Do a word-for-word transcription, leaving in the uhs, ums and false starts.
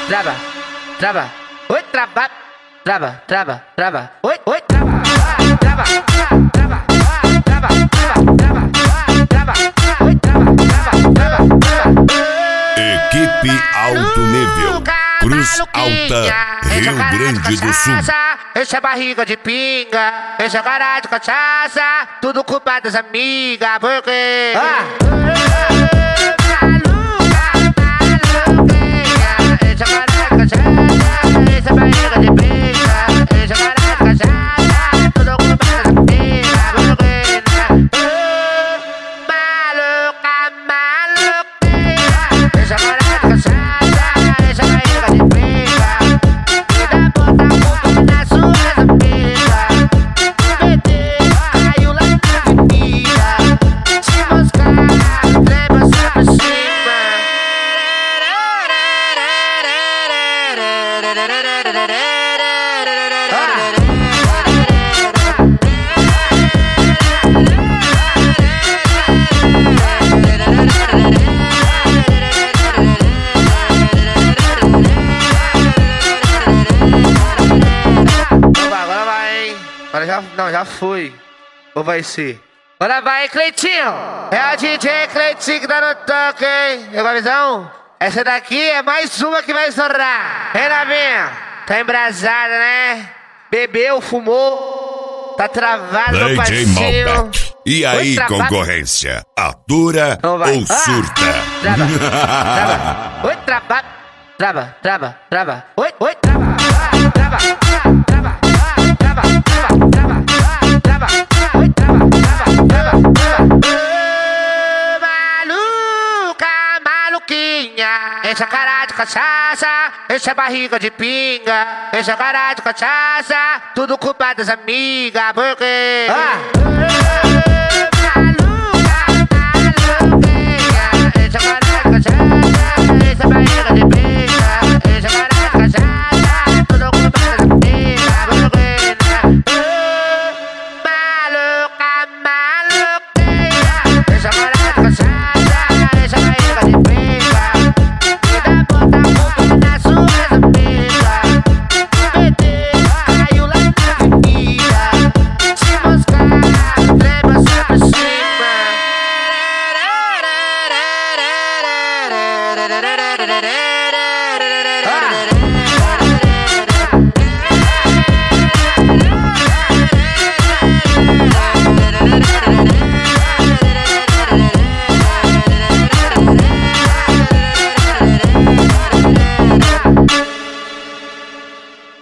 trava, trava, oi, trava, trava, trava, trava, oi, oi, trava, trava, trava, trava, trava, trava, trava, oi, trava, trava, trava, trava. Equipe Alto Nível, Cruz Alta, Rio Grande do Sul. Enche a barriga de pinga, enche a cara de cachaça, tudo culpa das amigas, porque... Ah. Enche a cara de cachaça, enche a barriga de pinga, enche a cara de cachaça, tudo culpa das amigas, porque... Maluca, maluquinha, enche a cara de cachaça, enche a barriga de pinga, e dá bota culpa nas suas amigas. O B T caiu lá na avenida, se moscar, leva só pra cima. Agora vai, hein? Agora já, não, já foi. Ou vai ser? Agora vai, Cleitinho. É o D J Cleitinho que tá no toque, hein? E agora, visão? Essa daqui é mais uma que vai estourar. Hein, Navinha? Tá embrasada, né? Bebeu, fumou. Tá travado, meu D J parceiro. Malbec. E aí, Oi, concorrência? Atura Então vai. ou surta? Ah, trava, trava. Oi, trava, trava, trava, trava. Oi, oi, trava, trava, trava, trava, trava, trava, trava. Oi, trava, trava, trava, trava. Maluca, maluquinha, enche a cara de cachaça, enche a barriga de pinga, enche a cara de cachaça, tudo culpa das amigas, porque... Ah.